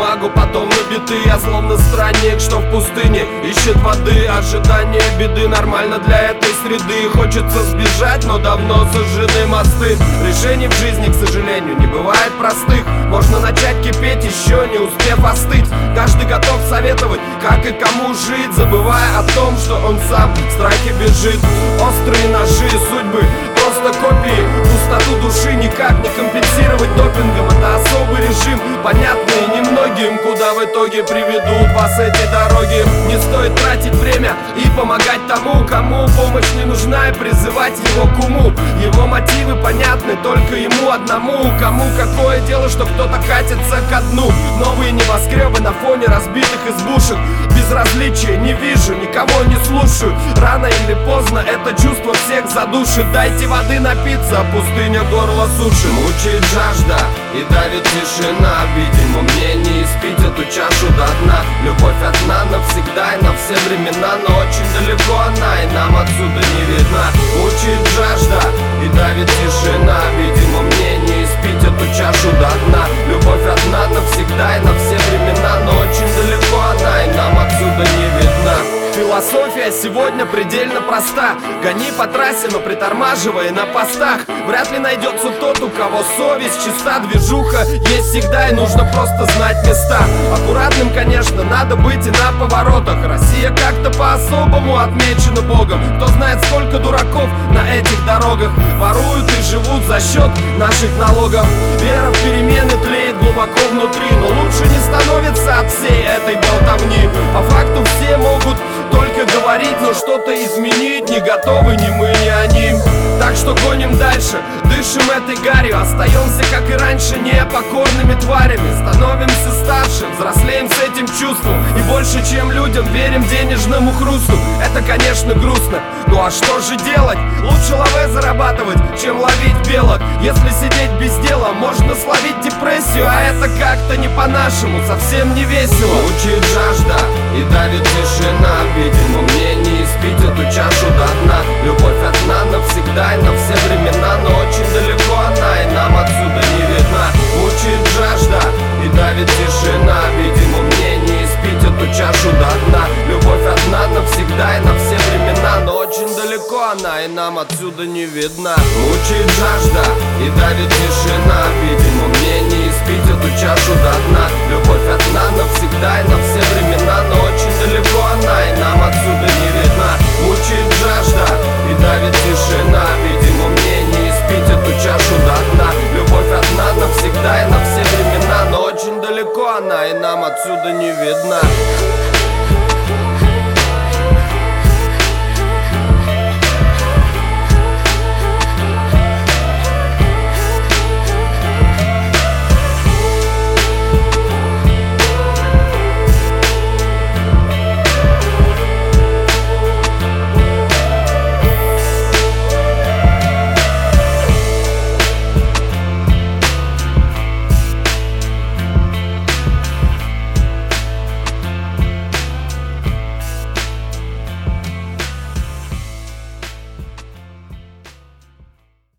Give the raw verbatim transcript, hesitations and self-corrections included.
бумагу, потом на биты. Я словно странник, что в пустыне ищет воды. Ожидание беды нормально для этой среды. Хочется сбежать, но давно сожжены мосты. Решений в жизни, к сожалению, не бывает простых. Можно начать кипеть, еще не успев остыть. Каждый готов советовать, как и кому жить, забывая о том, что он сам в страхе бежит. Острые ножи судьбы, просто копии. Пустоту души никак не компенсировать допингом. Это особый режим, понятный немногим. Куда в итоге приведут вас эти дороги? Не стоит тратить время и помогать тому, кому помощь не нужна, и призывать его к уму. Его мотивы понятны только ему одному. Кому какое дело, что кто-то катится ко дну? Новые небоскребы на фоне разбитых избушек. Безразличия не вижу, никого не слушаю. Рано или поздно это чувство всех задушит. Дайте воды напиться, пустыня горло сушит. Мучает жажда и давит тишина. Видимо, мне не испить эту чашу до дна. Любовь одна навсегда и на все времена, но очень далеко она, и нам отсюда не видна. Мучает жажда и давит тишина. Видимо, мне не испить эту чашу до дна. Любовь одна навсегда и на все времена, но очень далеко она, и нам отсюда не видна. Философия сегодня предельно проста. Гони по трассе, но притормаживай на постах. Вряд ли найдется тот, у кого совесть чиста. Движуха есть всегда, и нужно просто знать места. Аккуратным, конечно, надо быть и на поворотах. Россия как-то по-особому отмечена Богом. Кто знает, сколько дураков на этих дорогах воруют и живут за счет наших налогов. Вера в перемены тлеет глубоко внутри, но лучше не становится от всей этой болтовни. По факту все могут только говорить, но что-то изменить не готовы ни мы, ни они. Так что гоним дальше, дышим этой гарью. Остаемся, как и раньше, непокорными тварями. Становимся старше, взрослеем с этим чувством. И больше, чем людям, верим денежному хрусту. Это, конечно, грустно, ну а что же делать? Лучше лавэ зарабатывать, чем ловить белок. Если сидеть без дела, можно словить депрессию. А это как-то не по-нашему, совсем не весело. Мучает жажда и давит тишина. Видимо, мне не испить эту чашу до дна. Любовь одна навсегда и на все времена, но очень далеко она, и нам отсюда не видна. Мучает жажда и давит тишина. Видимо, мне не испить эту чашу до дна. Любовь одна навсегда и на все времена, но очень далеко она, и нам отсюда не видна. Мучает жажда и давит тишина. Видимо, мне не испить эту чашу до дна. Любовь одна навсегда и на все времена, но очень далеко она, и нам отсюда не видна. Мучает жажда и давит тишина. Видимо, мне не испить эту чашу до дна. Любовь одна навсегда и на все времена, но очень далеко она, и нам отсюда не видна.